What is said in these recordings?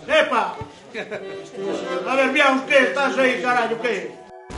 Epa! A ver, viaos, que estás aí, carallo, que?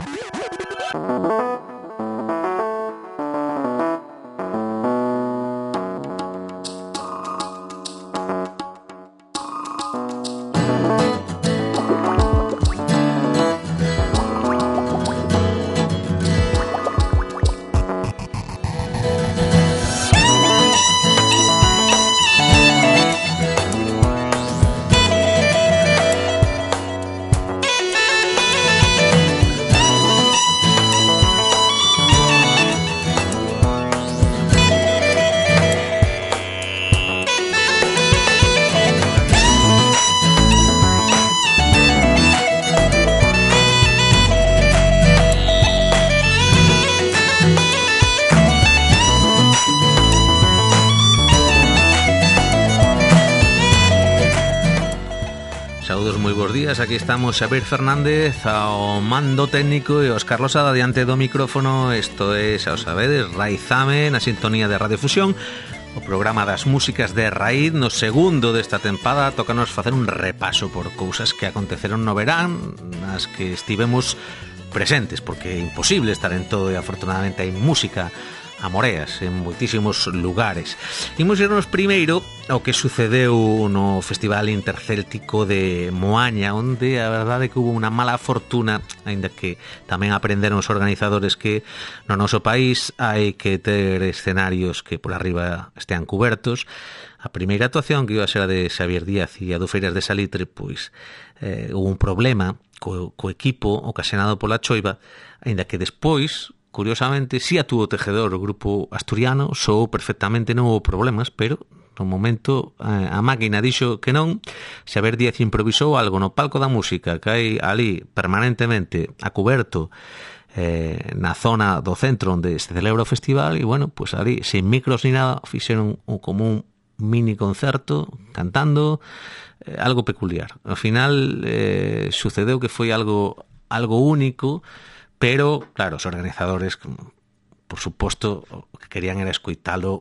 Aquí estamos Xavier Fernández ao mando técnico e os Carlos Ada diante do micrófono. Isto é, xa o sabedes, Raizame na sintonía de Radio Fusión, o programa das músicas de raíz. No segundo desta tempada tócanos facer un repaso por cousas que aconteceron no verán, nas que estivemos presentes, porque é imposible estar en todo e afortunadamente hai música a moreas en moitísimos lugares. Imos irnos primeiro ao que sucedeu no Festival Intercéltico de Moaña, onde a verdade é que hubo unha mala fortuna, aínda que tamén aprenderon os organizadores que no noso país hai que ter escenarios que por arriba estean cubertos. A primeira actuación, que iba a ser a de Xavier Díaz e a do Feiras de Salitre, pois hubo un problema co equipo ocasionado pola choiva, aínda que despois, curiosamente, si actuou Tejedor, o grupo asturiano, soou perfectamente, non houve problemas, pero no momento a máquina dixo que non. Xavier Díaz improvisou algo no palco da música que hai ali permanentemente a cuberto na zona do centro onde se celebra o festival, e bueno, pues ali, sin micros ni nada, fixeron como un mini concerto cantando, algo peculiar. Ao final sucedeu que foi algo único, pero, claro, os organizadores, por suposto, o que querían era escoitalo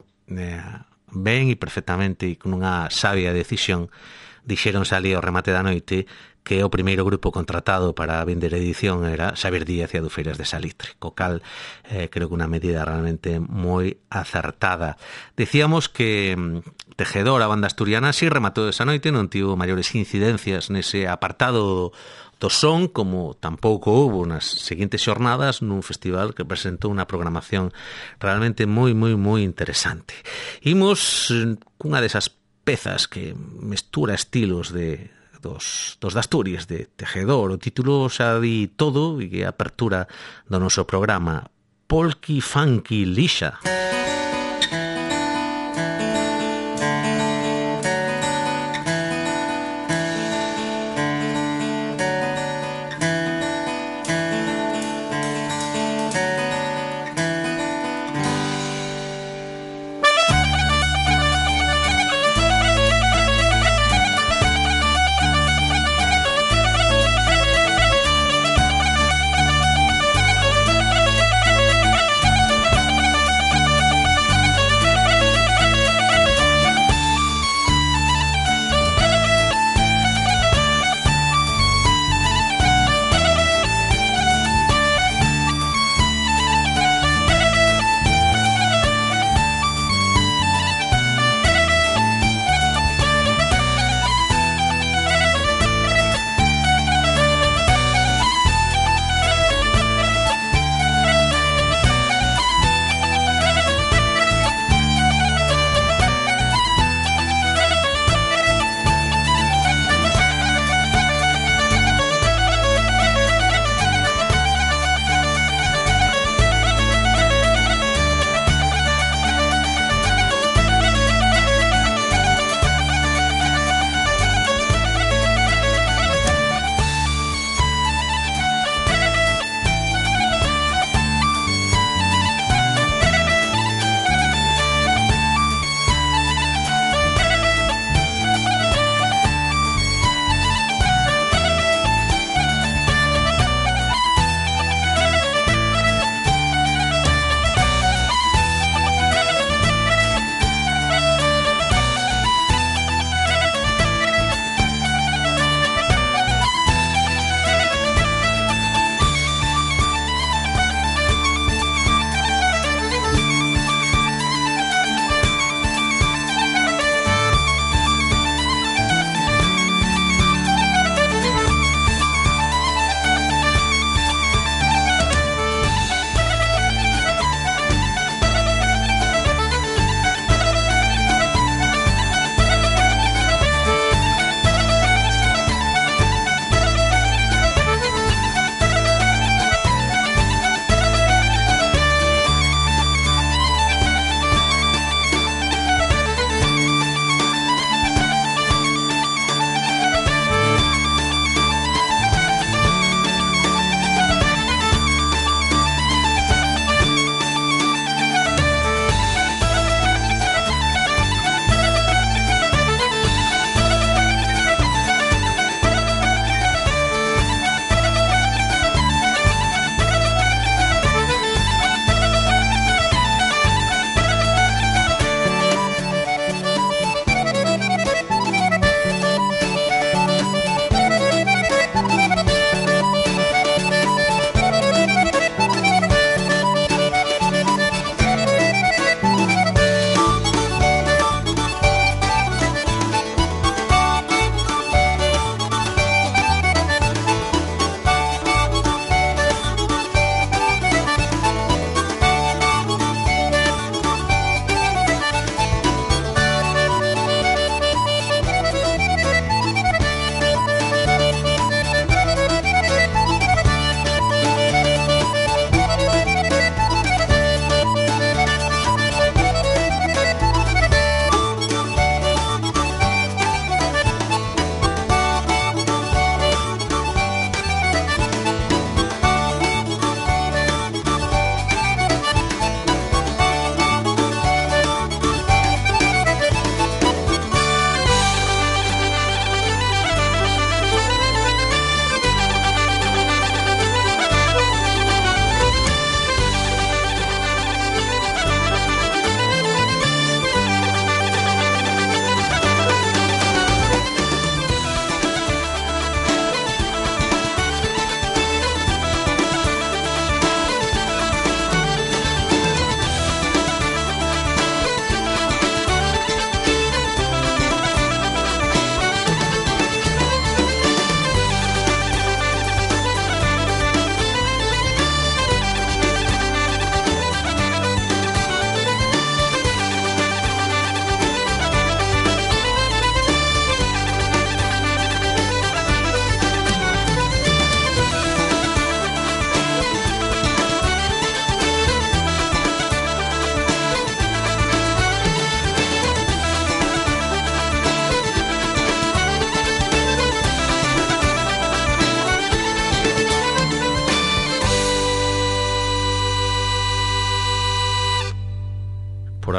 ben e perfectamente, e con unha sabia decisión dixeronse ali ao remate da noite que o primeiro grupo contratado para vender edición era Xavier Díaz e a do Feiras de Salitre, co cal creo que unha medida realmente moi acertada. Decíamos que Tejedor, a banda asturiana, si rematou esa noite, non tivo maiores incidencias nese apartado do son, como tampouco houve nas seguintes xornadas nun festival que presentou unha programación realmente moi interesante. Imos cunha desas pezas que mestura estilos dos de Asturias, de Tejedor. O título xa di todo e a apertura do noso programa, Polki Funky Lixa.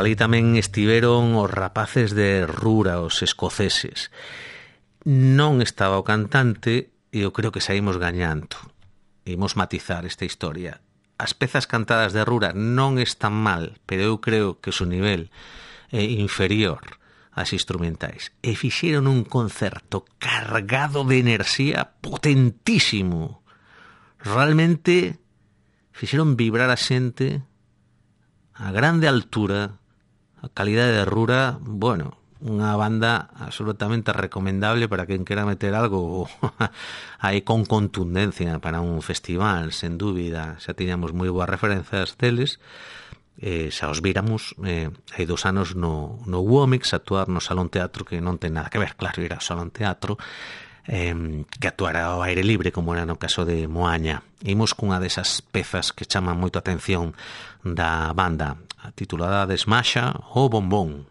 ali tamén estiveron os rapaces de Rura, os escoceses. Non estaba o cantante e eu creo que saímos gañando. Imos matizar esta historia. As pezas cantadas de Rura non están mal, pero eu creo que o seu nivel é inferior ás instrumentais. E fixeron un concerto cargado de enerxía potentísimo. Realmente fixeron vibrar a xente a grande altura, a calidade de Rura, bueno, unha banda absolutamente recomendable para quen quera meter algo aí con contundencia para un festival, sen dúbida. Xa tiñamos moi boas referencias deles, xa os víramos hai 2 anos no Womix actuar no Salón Teatro, que non ten nada que ver, claro, ir ao Salón Teatro, que actuara ao aire libre, como era no caso de Moaña. Imos cunha desas pezas que chaman moito a atención da banda, titulada Desmaxa o Bombón.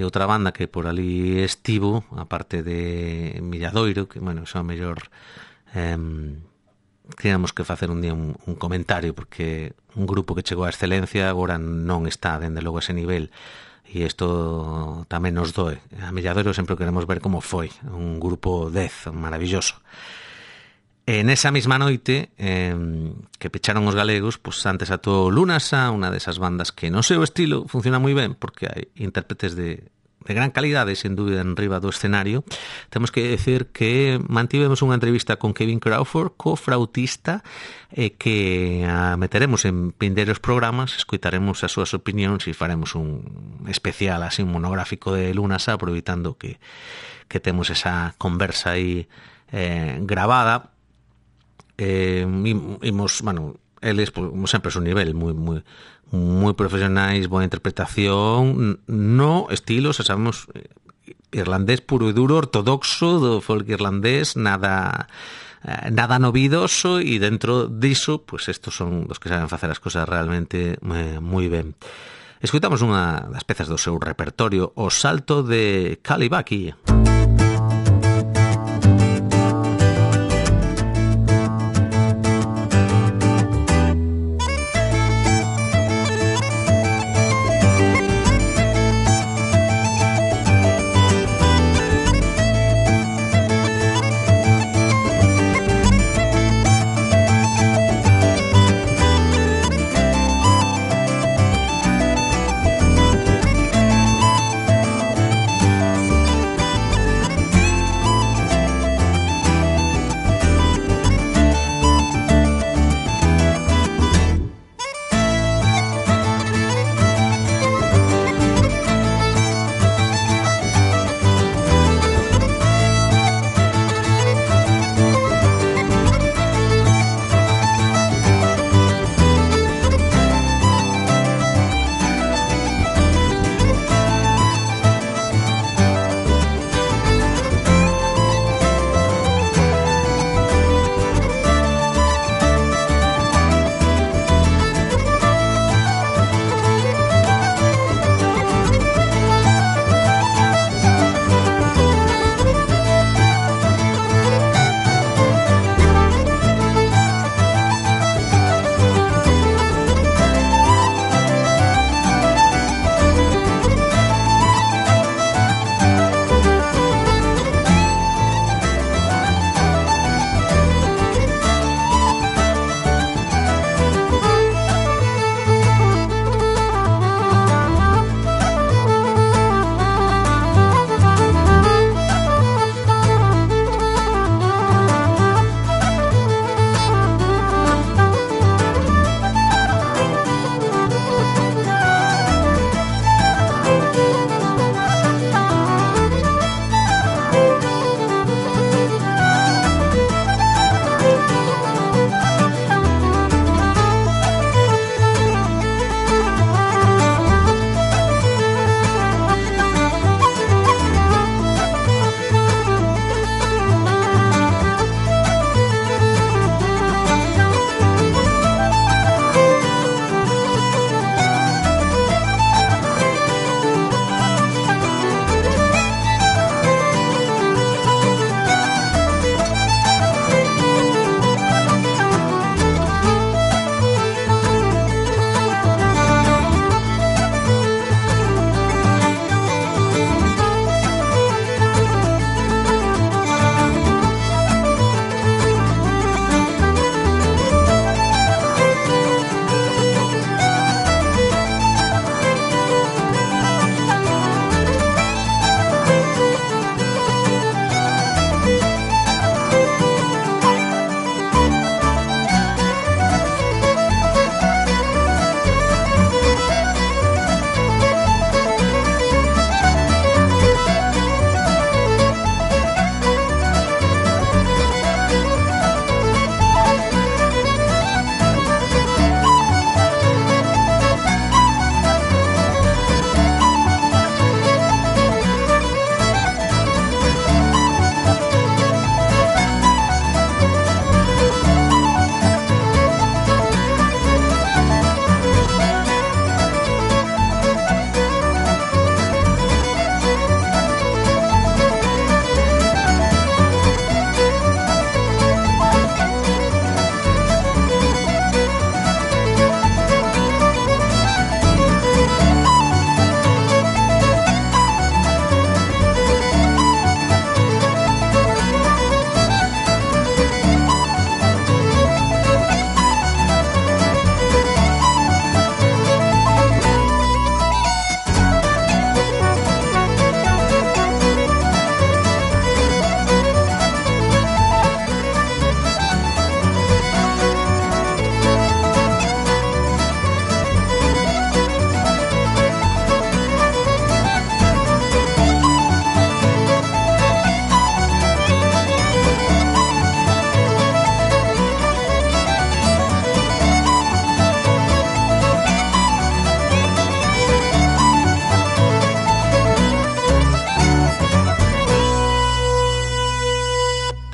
outra banda que por ali estivo, aparte de Milladoiro, que, bueno, xa o mellor teníamos que facer un día un comentario, porque un grupo que chegou á excelencia agora non está, dende logo, a ese nivel, e isto tamén nos doe. A Milladoiro sempre queremos ver como foi, un grupo 10 maravilloso. En esa mesma noite que pecharon os galegos, pues antes atuou Lunasa, unha desas bandas que no seu estilo funciona moi ben, porque hai intérpretes de gran calidade, sen dúbida, en riba do escenario. Temos que decir que mantivemos unha entrevista con Kevin Crawford, cofrautista, que a meteremos en vindeiros programas, escoitaremos as súas opinións e faremos un especial, así, un monográfico de Lunasa, aproveitando que temos esa conversa aí grabada. Imos, bueno, eles, como sempre, son nivel moi profesionais, boa interpretación, no estilo, xa sabemos, irlandés puro e duro, ortodoxo, do folk irlandés, nada novidoso, e dentro diso, pues estos son os que saben facer as cosas realmente moi ben. Escoitamos unha das pezas do seu repertorio, O salto de Kalibaki.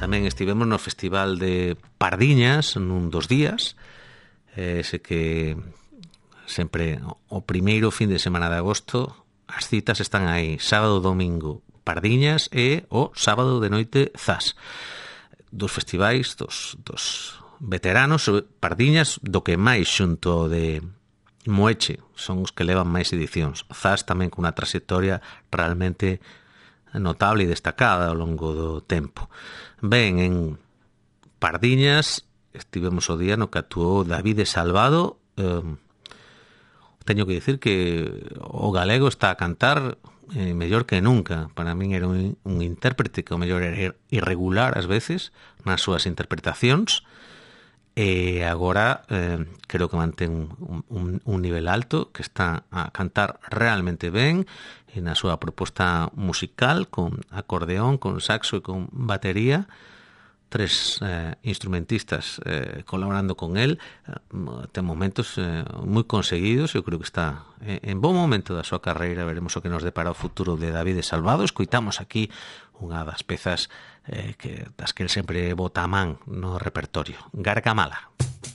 Tamén estivemos no Festival de Pardiñas nun dos días, ese que sempre o primeiro fin de semana de agosto as citas están aí, sábado, domingo Pardiñas e o sábado de noite Zas. Dos festivais dos veteranos, Pardiñas do que máis xunto ao de Moeche, son os que levan máis edicións. Zas tamén con unha trayectoria realmente notable e destacada ao longo do tempo. Ben, en Pardiñas estivemos o día no que actuou David Salvado. Teño que dicir que o galego está a cantar mellor que nunca. Para min era un intérprete que o mellor era irregular ás veces nas súas interpretacións, e agora creo que mantén un nivel alto, que está a cantar realmente ben, e na súa proposta musical con acordeón, con saxo e con batería, tres instrumentistas colaborando con él, ten momentos moi conseguidos. Eu creo que está en bon momento da súa carreira. Veremos o que nos depara o futuro de David Salvado. Escoitamos aquí unha das pezas das que el sempre bota a man no repertorio, Gargamala.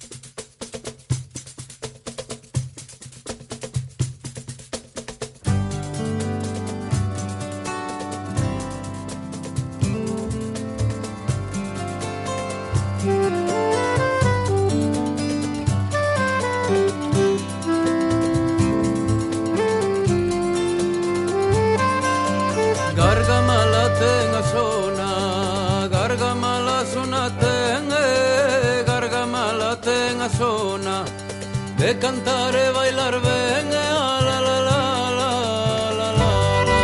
De cantar e bailar ben, la la la la la la la.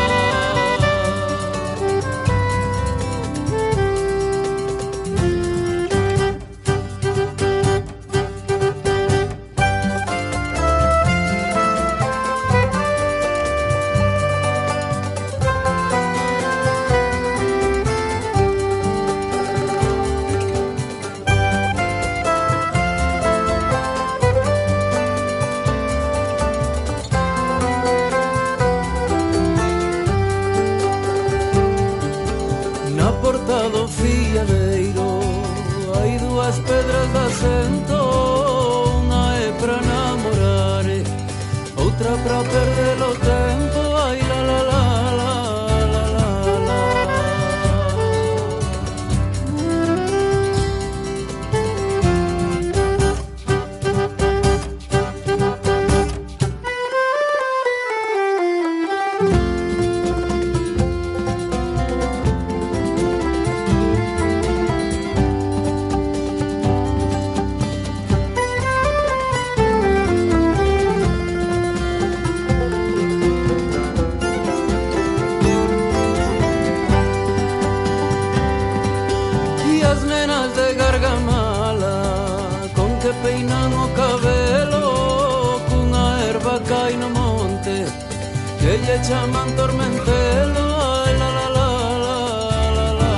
Pra perder o tempo, ai la la la la la la la. Le chaman tormentelo, ay la la la la la la.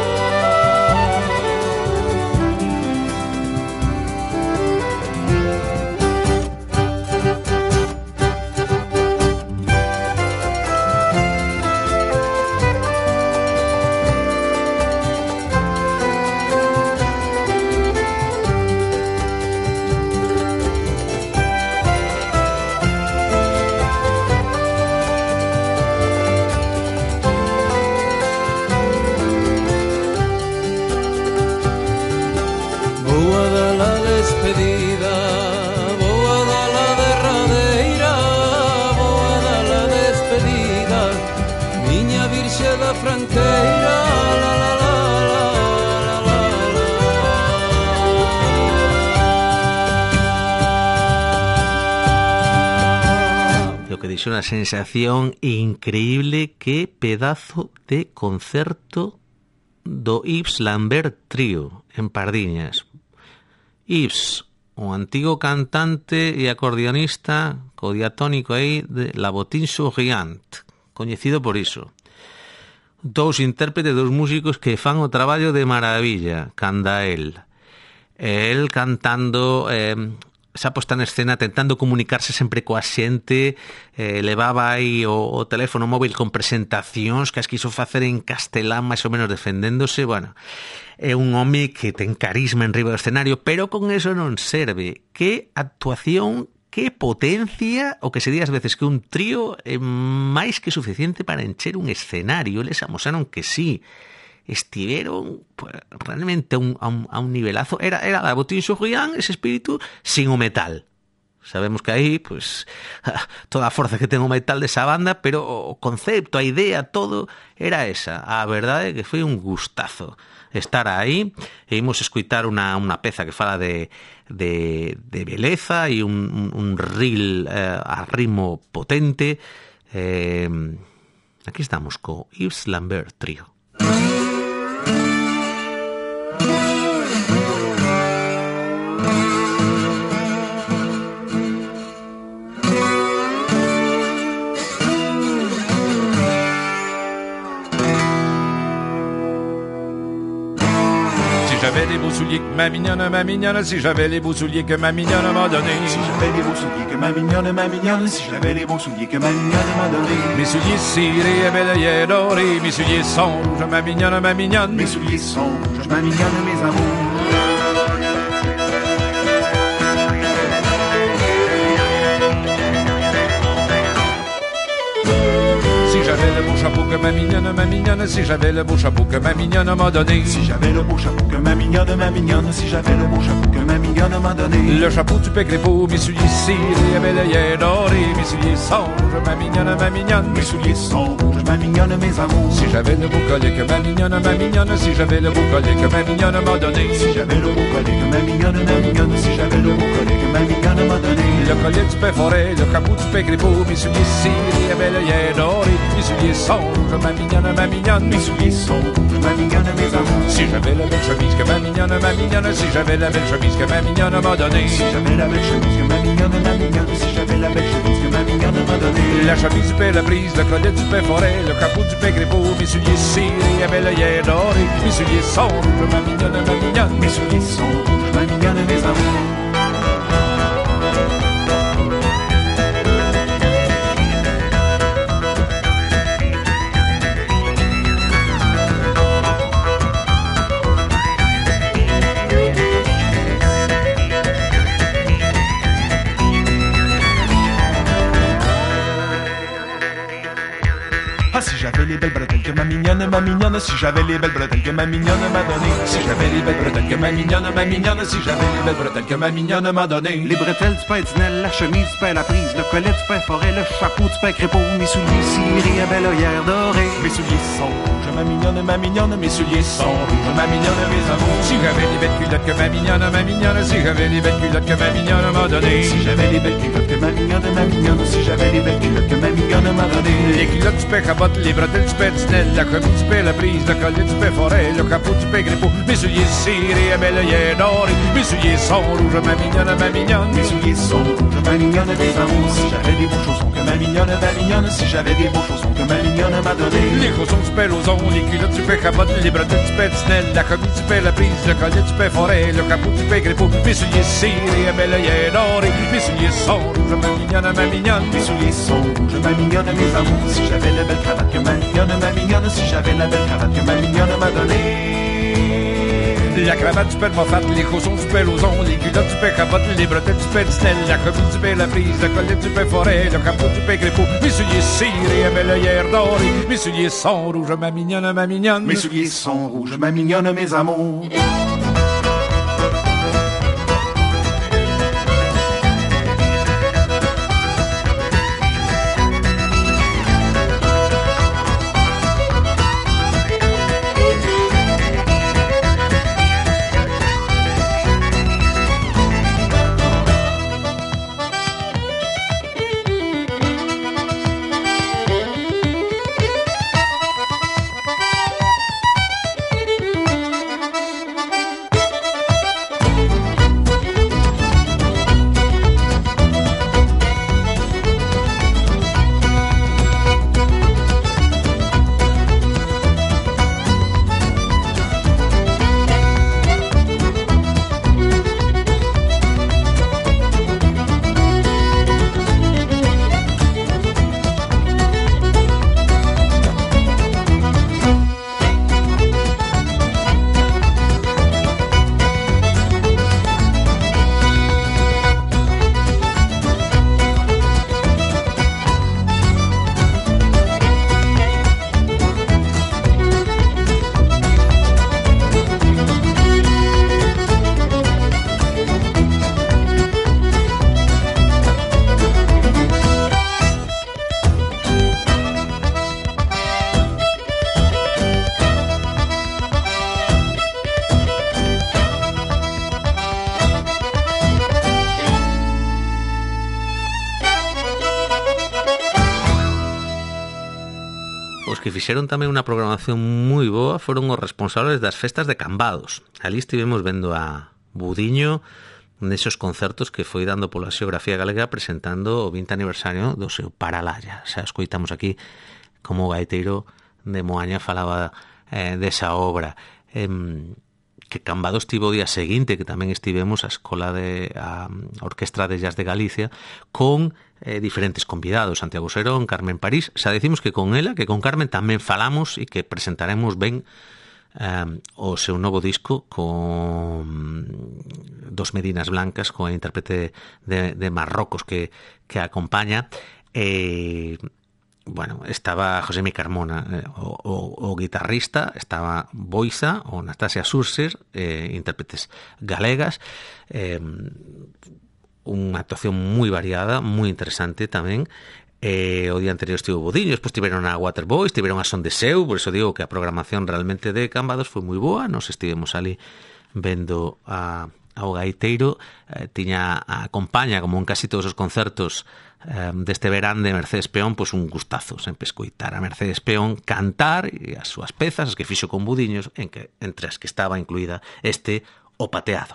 Una sensación increíble. Que pedazo de concerto do Yves Lambert Trio en Pardiñas. Yves, o antigo cantante e acordeonista co diatónico aí de La Bottine-Souriant, coñecido por iso. Dous intérpretes, dous músicos que fan o traballo de maravilla, canda el cantando esa posta en escena tentando comunicarse sempre coa xente, levaba aí o teléfono móvil con presentacións que as quiso facer en castelán máis ou menos defendéndose. Bueno, é un home que ten carisma en riba do escenario, pero con eso non serve. Que actuación, que potencia, o que se di ás veces que un trío é máis que suficiente para encher un escenario. Eles amosaron que sí, estiveron pues, realmente a un nivelazo. Era la Botín Xurrián, ese espíritu, sin o metal. Sabemos que aí, pues, toda a forza que ten o metal desa banda, pero o concepto, a idea, todo, era esa. A verdade é que foi un gustazo estar aí, e imos escuitar unha peza que fala de beleza e un reel a ritmo potente. Aquí estamos co Yves Lambert Trio. J'avais les beaux souliers que ma mignonne, si j'avais les beaux souliers que ma mignonne m'a donné. Si j'avais les beaux souliers que ma mignonne, si j'avais les beaux souliers que ma mignonne m'a donné. Mes souliers cirés et belles dorés, mes souliers sont rouges, ma mignonne. Mes souliers sont rouges, ma mignonne, mes amours. Si j'avais le beau chapeau que ma mignonne, si j'avais le beau chapeau que ma mignonne m'a donné. Si j'avais le beau chapeau que ma mignonne, si j'avais le beau chapeau que ma mignonne m'a donné. Le chapeau du pec crépot, mes souliers cirés et belles dorés, mes souliers sont rouges, ma mignonne. Mes souliers sont rouges, ma mignonne, mes amours. Si j'avais le beau collier que ma mignonne, si j'avais le beau collier que ma mignonne m'a donné. Si j'avais le beau collier que ma mignonne, si j'avais le beau collier que ma mignonne m'a donné. Le collier du pec forêt, le chapeau du pec crépot, mes souliers cirés et belles dorés, mes souliers sont rouges, ma mignonne. Mes souliers sont rouges, ma mignonne, mes amours. Si j'avais la belle chemise que ma mignonne, si j'avais la belle chemise que ma mignonne m'a donné. Si j'avais la belle chemise que ma mignonne, si j'avais la belle chemise que ma mignonne m'a donné. La chemise du père la brise, le collier du père forêt, le capot du père grépot, mes souliers cirés, belle dorés, mes souliers sont rouges, ma mignonne. Mes souliers sont rouges, ma mignonne, mes amours. Si j'avais les belles bretelles que ma mignonne, si j'avais les belles bretelles que ma mignonne m'a donné. Si j'avais les belles bretelles que ma mignonne, si j'avais les belles bretelles que ma mignonne m'a donné. Les bretelles du pain Dinelle, la chemise du pain la prise, le collet du pain forêt, le chapeau du pain crépot, mes souliers cirés à belle œillère dorée. Mes souliers sont rouges, ma mignonne, mes souliers sont rouges, ma mignonne, mes amours. Si j'avais les belles culottes que ma mignonne, si j'avais les belles culottes que ma mignonne m'a donné. Si j'avais les belles culottes que ma mignonne, si j'avais les belles culottes que ma mignonne m'a donné. Les culottes du pain cabotte, les bretelles du pain Dinelle, la chemise du pain la prise, le collier du pain forêt, le capot du pain grépot, mes souliers cirés à belle œillère dorée, mes souliers sont rouges, ma mignonne. Mes souliers sont rouges, ma mignonne, mes amours. Si j'avais des beaux chaussons que ma mignonne, si j'avais des beaux chaussons que ma mignonne m'a donné. Les chaussons du pain lozon, les culottes du pain cabotte, les bretelles du pain Dinelle, la chemise du pain la prise, le collier du pain forêt, le capot du pain grépot, mes souliers cirés à belle œillère dorée, mes souliers sont rouges, ma mignonne. Mes souliers sont rouges, ma mignonne, mes amours. Si j'avais la belle cravate que ma mignonne, si j'avais la belle cravate que ma mignonne m'a donné. La cravate du père Moffat, les chaussons du père lozon, les culottes du père cabotte, les bretelles du père Dinelle, la chemise du père la prise, le collier du père forêt, le capot du père grépot, mes souliers cirés à belle œillère dorée, mes souliers sont rouges, ma mignonne. Mes souliers sont rouges, ma mignonne, mes amours. que fixeron tamén unha programación moi boa foron os responsables das festas de Cambados. Ali estivemos vendo a Budiño nesos concertos que foi dando pola xeografía galega presentando o 20 aniversario do seu Paralaya. Xa escoitamos aquí como o gaiteiro de Moaña falaba desa obra. Que Cambados estivo o día seguinte, que tamén estivemos a escola de a Orquestra de Jazz de Galicia con diferentes convidados, Santiago Serón, Carmen París. Xa decimos que con ela, que con Carmen tamén falamos e que presentaremos ben o seu novo disco con Dos Medinas Blancas, con a intérprete de Marrocos que acompaña. Bueno, estaba Josemi Carmona, o guitarrista, estaba Boisa, o Nastasia Surser, intérpretes galegas, unha actuación moi variada, moi interesante tamén. O día anterior estivo Budiño, despois tiveron a Waterboys, tiveron a Son de Seu, por eso digo que a programación realmente de Cambados foi moi boa. Nos estivemos ali vendo ao gaiteiro, tiña a compaña, como en casi todos os concertos deste verán de Mercedes Peón, pois un gustazo sempre escoitar a Mercedes Peón cantar e as súas pezas, as que fixo con Budiños, entre as que estaba incluída O Pateado.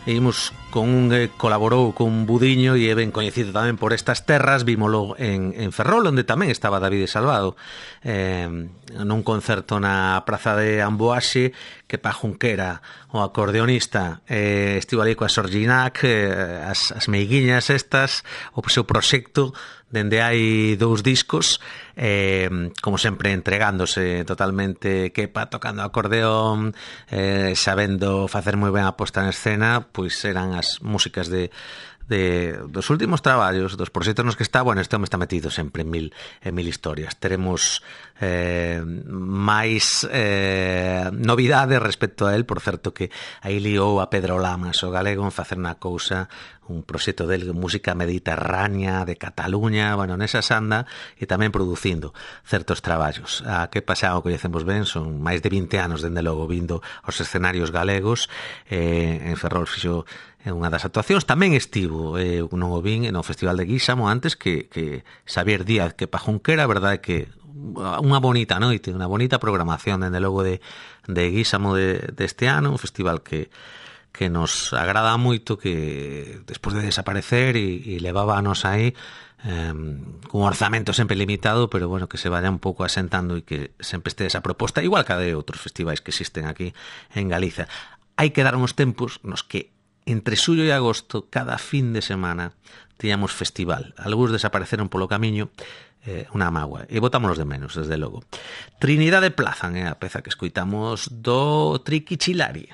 e imos con un colaborou con Budiño e é ben coñecido tamén por estas terras. Vímolo en Ferrol, onde tamén estaba David Salvado, nun concerto na Praza de Amboaxe, que pa Junquera, o acordeonista, estivo ali coa Sorginac, as meiguiñas estas, o seu proxecto dende hai 2 discos, como sempre entregándose totalmente, Kepa tocando acordeón, sabendo facer moi ben a posta en escena, pois eran as músicas dos últimos traballos, dos proxectos nos que está. Bueno, este home está metido sempre en mil historias. Teremos máis novidades respecto a él. Por certo que aí liou a Pedro Lamas, o galego, en facer unha cousa, un proxecto del música mediterránea de Cataluña, bueno, nesa sanda, e tamén producindo certos traballos. A que pasado coñecemos ben, son máis de 20 anos, dende logo, vindo aos escenarios galegos. En Ferrol fixo unha das actuacións. Tamén estivo, non o vin, no Festival de Guísamo antes que Xavier Díaz, que pa Junquera, a verdade que unha bonita noite, unha bonita programación, dende logo de Guísamo deste ano, un festival que nos agrada moito, que despois de desaparecer e levábanos aí cun orzamento sempre limitado, pero bueno, que se vaya un pouco asentando e que sempre este esa proposta, igual que a de outros festivais que existen aquí en Galiza. Hai que dar uns tempos nos que entre xullo e agosto, cada fin de semana, tiñamos festival. Algúns desapareceron polo camiño, unha mágoa, e botámonos de menos, desde logo. Trinidade Plazan é a peza que escoitamos do Triquichilari.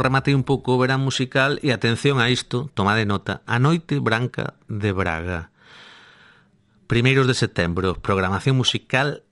rematei un pouco o verán musical e atención a isto, tomade nota, A Noite Branca de Braga. Primeiros de setembro, programación musical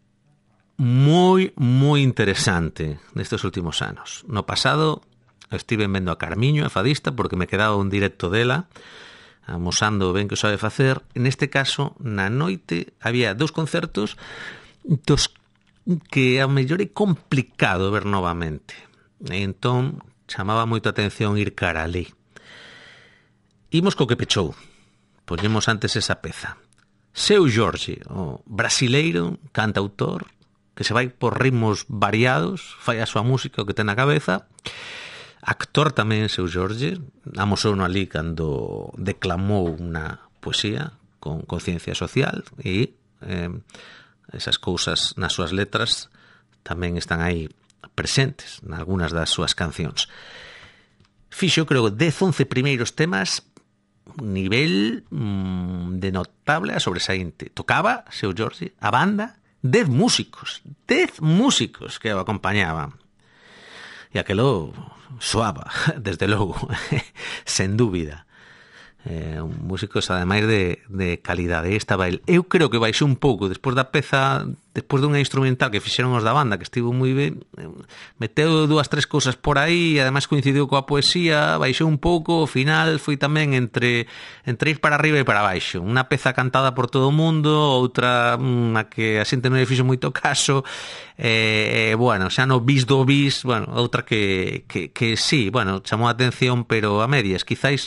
moi interesante nestes últimos anos. No pasado estive vendo a Carmiño, a fadista, porque me quedaba un directo dela, amosando o ben que o sabe facer. Neste caso, na noite, había 2 concertos dos que a mellor é complicado ver novamente. E entón, chamaba moito a atención ir cara ali. Imos co que pechou. Poñemos antes esa peza. Seu Jorge, o brasileiro, cantautor, que se vai por ritmos variados, fai a súa música, o que ten na cabeza. Actor tamén, Seu Jorge, amosouno ali cando declamou unha poesía con conciencia social e esas cousas nas súas letras tamén están aí presentes en algunhas das súas cancións. Fixo, creo, 10-11 primeiros temas, nivel de notable a sobresaínte. Tocaba, Seu Jorge, a banda, 10 músicos que o acompañaban. E aquelo soaba, desde logo, sen dúbida. Un músico, ademais de calidade. Estaba el. Eu creo que baixou un pouco despois da peza, despois dunha instrumental que fixeron os da banda, que estivo moi ben, meteu 2-3 cousas por aí e ademais coincidiu coa poesía, baixou un pouco. O final foi tamén entre ir para arriba e para baixo. Unha peza cantada por todo o mundo, outra a que a xente non lle fixo moito caso, bueno, xa no bis do bis, bueno, outra que sí, bueno, chamou a atención, pero a medias, quizáis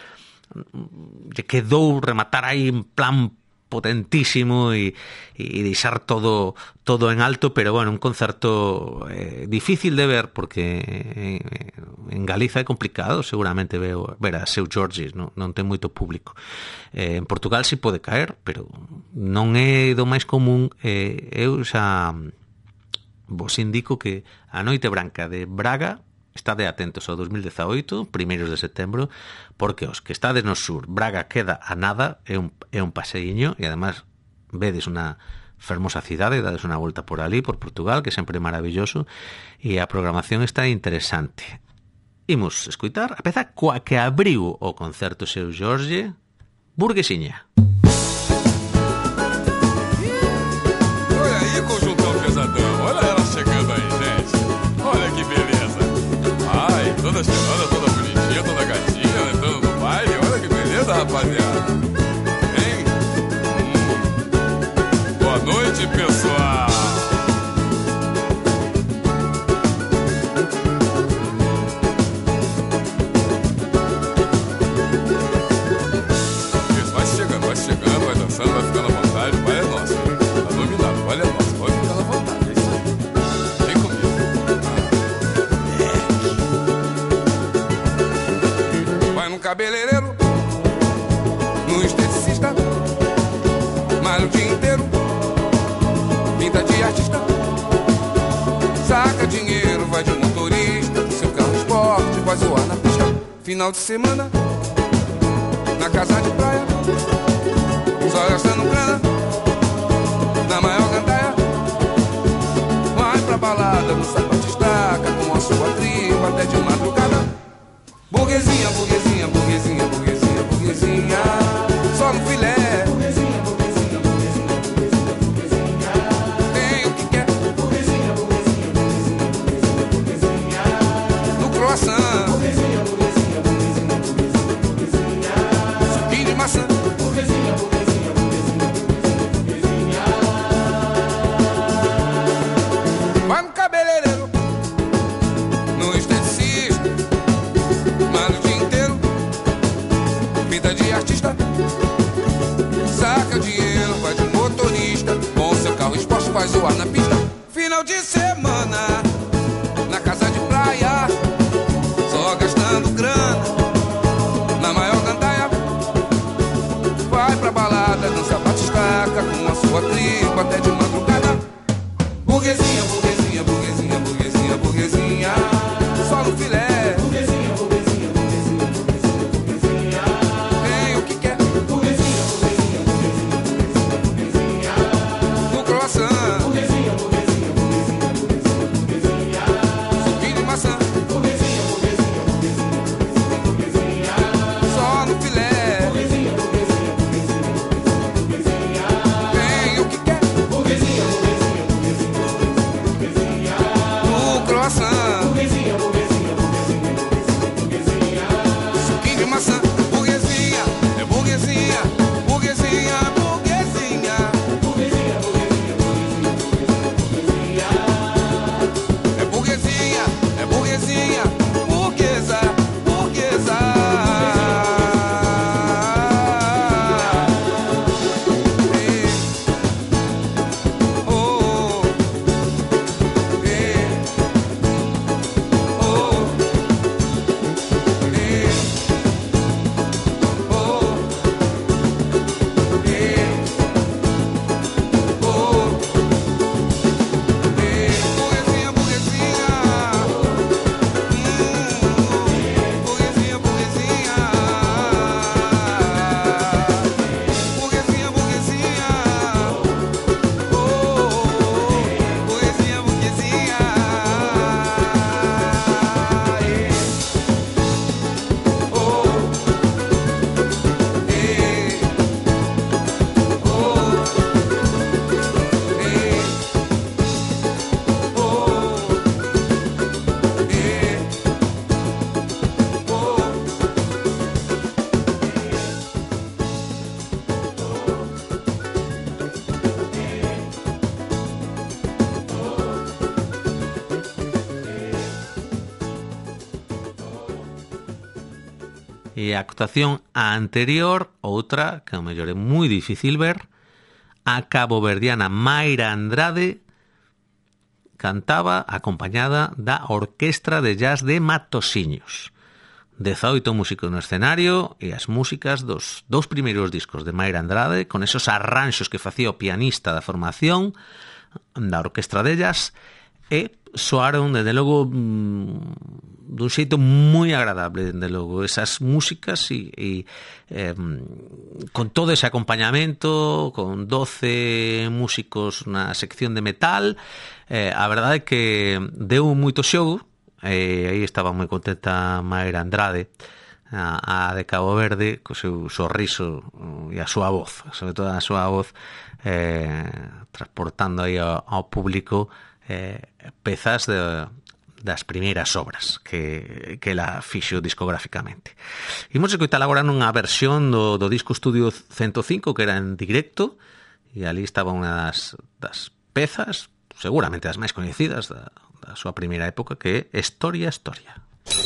lle quedou rematar aí en plan potentísimo e deixar todo en alto, pero bueno, un concerto difícil de ver porque en Galiza é complicado seguramente ver a Seu Jorge, non ten moito público. En Portugal si pode caer, pero non é do máis común. Eu xa vos indico que A Noite Branca de Braga, estade atentos ao 2018, primeiros de setembro, porque os que estades no sur, Braga queda a nada, é un paseiño, e además vedes unha fermosa cidade, dades unha volta por ali, por Portugal, que sempre é maravilloso, e a programación está interesante. Imos escutar a peza coa que abriu o concerto Seu Jorge, Burguesiña. Olha aí, conjuntão pesadão, olha ela chegando aí, gente. Olha que beleza. Toda cheirosa, toda bonitinha, toda gatinha, entrando no baile. Olha que beleza, rapaziada. Hein? Boa noite, pessoal. Isso, vai chegando, vai dançando, vai ficando à vontade. O baile é nosso, hein? Tá dominado, o baile é nosso, pode ficar à vontade. É isso aí. Vem comigo. No cabeleireiro, no esteticista, malha o dia inteiro, pinta de artista, saca dinheiro, vai de motorista, seu carro esporte, vai zoar na pista. Final de semana, na casa de praia, só gastando grana, na maior gandaia, vai pra balada, no sapato estaca, com a sua tripa até de madrugada. Burguesinha, burguesinha, burguesinha, burguesinha, burguesinha, só no filé. Burguesinha, burguesinha, burguesinha, burguesinha, burguesinha, tem o que quer. Burguesinha, burguesinha, burguesinha, burguesinha, burguesinha, no croissant. Burguesinha, burguesinha, burguesinha, burguesinha, burguesinha, suquinho de maçã. Burguesinha, burguesinha, burguesinha, burguesinha, burguesinha, vai no cabeleireiro, no esteticista, malha o dia inteiro, pinta de artista, saca dinheiro, vai de motorista, com seu carro esporte vai zoar na pista. Final de semana, na casa de praia, só gastando grana, na maior gandaia, vai pra balada, dança bate-estaca, com a sua tripa até de madrugada. Burguesinha, burguesinha, burguesinha, burguesinha, burguesinha, só no filé. E a actuación anterior, outra, que ao mellor é moi difícil ver, a caboverdiana Mayra Andrade cantaba acompañada da Orquestra de Jazz de Matosiños. 18 músicos no escenario e as músicas dos dous primeiros discos de Mayra Andrade, con esos arranxos que facía o pianista da formación da Orquestra de Jazz, e soaron, desde logo, dun xeito moi agradable, desde logo, esas músicas e con todo ese acompañamento, con 12 músicos na sección de metal, a verdade é que deu moito xogo. Aí estaba moi contenta Mayra Andrade, a de Cabo Verde, co seu sorriso e a súa voz, sobre todo a súa voz, transportando aí ao público pezas das primeiras obras que la fixo discográficamente. Imos escoitar agora nunha versión do disco Estudio 105, que era en directo, e ali estaba unha das pezas, seguramente as máis coñecidas da súa primeira época, que é Historia, Historia.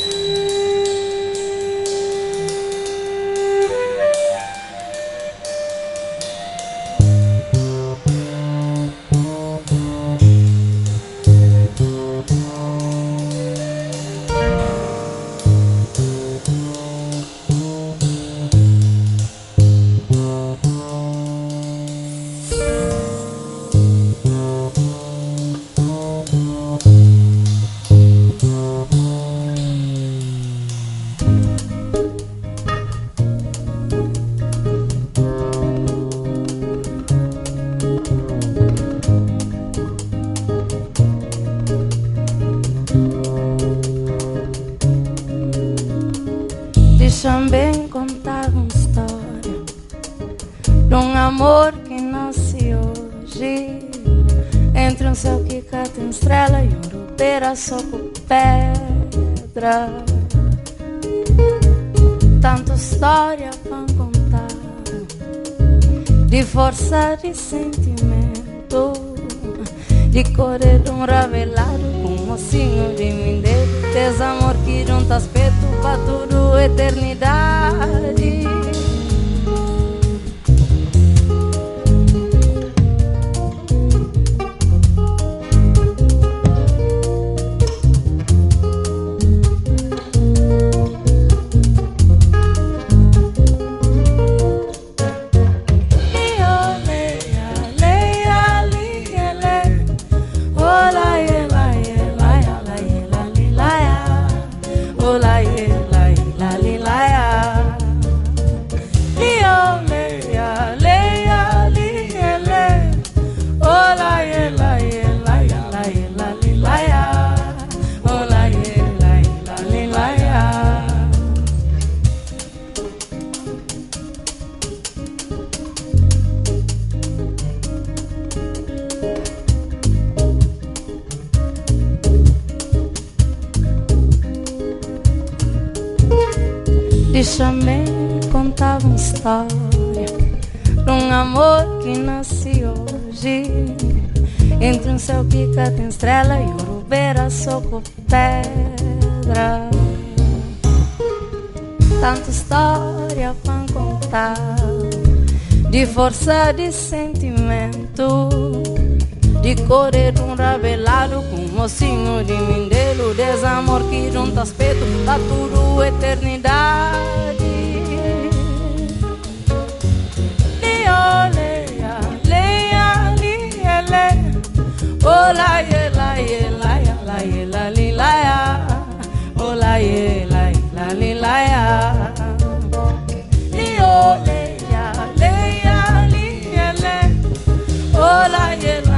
Também contar uma história de um amor que nasce hoje entre um céu que cata em estrela e um rubeira só com pedra. Tanta história pra contar, de força, de sentimento, de correr de um ravelado com um mocinho de mindeiro, desamor que junta aspecto pra tudo eternidade. Deixa-me contar uma história de um amor que nasce hoje entre um céu que cata em estrela e um rubeira só com pedra. Tanta história pra contar, de força, de sentimento, de correr um ravelado com um mocinho de mindelo, desamor que junta aspecto pra tudo eternidade. Leia, leia, leia, leia, olá, ela, ela, ela, ela, lilaia, olá, ela, ela, lilaia. Leia, leia, leia, leia, olá, ela.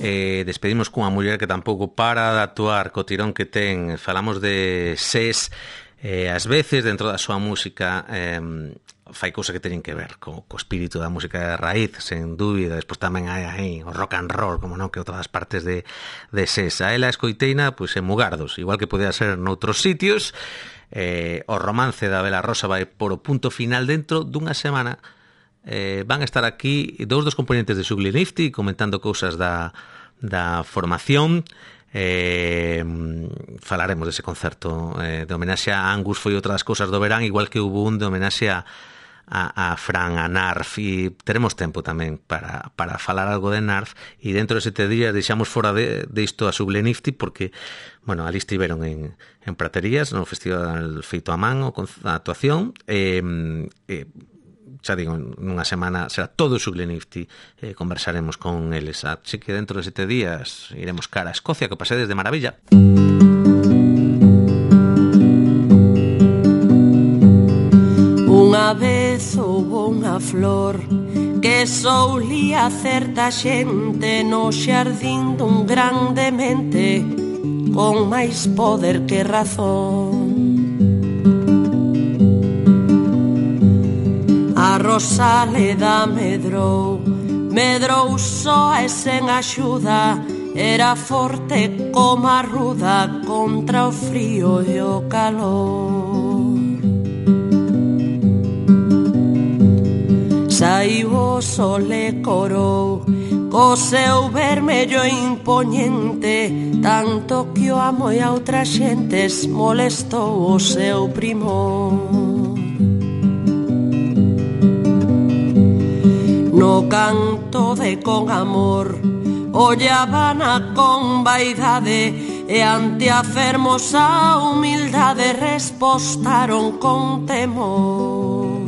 Despedimos cunha muller que tampouco para de actuar co tirón que ten. Falamos de SES. Ás veces, dentro da súa música, fai cousa que teñen que ver co espírito da música de raíz, sen dúbida. Despois tamén hai aí o rock and roll, como non, que outras partes de SES. A ela escoiteina, pois, en Mugardos, igual que podía ser noutros sitios. O romance da Bela Rosa vai por o punto final. Dentro dunha semana van a estar aquí dous dos componentes de Ugly Nifty comentando cousas da formación. Falaremos dese concerto de homenaxe a Angus. Foi outra das cousas do verán, igual que hubo un de homenaxe a Fran, a Narf, e teremos tempo tamén para falar algo de Narf. E dentro de 7 días deixamos fora de isto a Ugly Nifty porque, bueno, ali estiveron en Praterías no festival feito a man, a actuación. Xa digo, nunha semana será todo Ugly Nifty, conversaremos con eles. Así que dentro de 7 días iremos cara a Escocia, que pasedes de maravilla. Unha vez houbo unha flor que soulía certa xente no xardín dun grande mente con máis poder que razón. A Rosaleda medrou só e sen axuda, era forte como a ruda contra o frío e o calor. Saiu o sol e corou co seu vermello impoñente, tanto que o amo e a outras xentes molestou o seu primor. No canto de con amor ollábana con vaidade e ante a fermosa humildade respostaron con temor.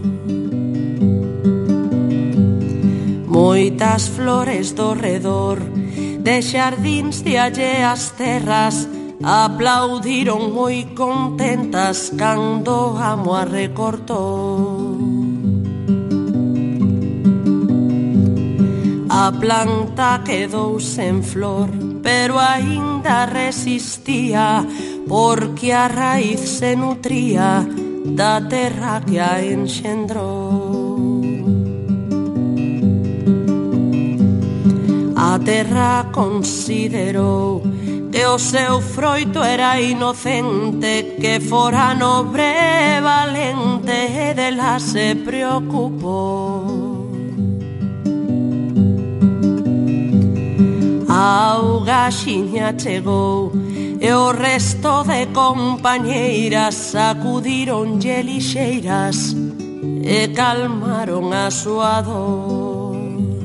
Moitas flores do redor de xardíns de alleas terras aplaudiron moi contentas cando amo a recortou. A planta quedou sen flor, pero aínda resistía, porque a raíz se nutría da terra que a enxendrou. A terra considerou que o seu froito era inocente, que fora nobre e valente, e dela se preocupou. A auga xiña chegou e o resto de compañeiras sacudironlle lixeiras e calmaron a súa dor.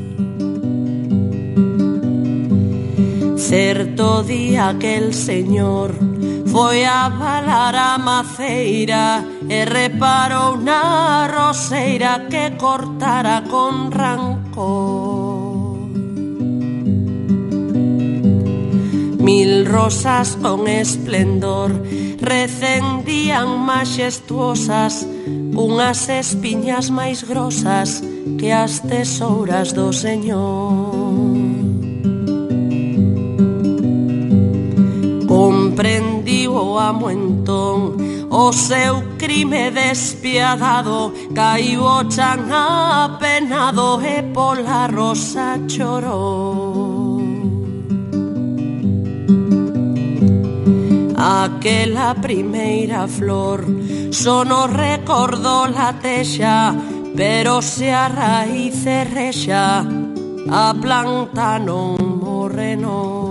Certo día aquel señor foi a balar a maceira e reparou na roseira que cortara con rancor. 1000 rosas con esplendor recendían maxestuosas, unhas espiñas máis grosas que as tesouras do Señor. Comprendiu o amo entón o seu crime despiadado, caiu o chan apenado e pola rosa chorou. Aquela primeira flor só nos recordou la texa, pero se a raíz rexa, a planta non morre non.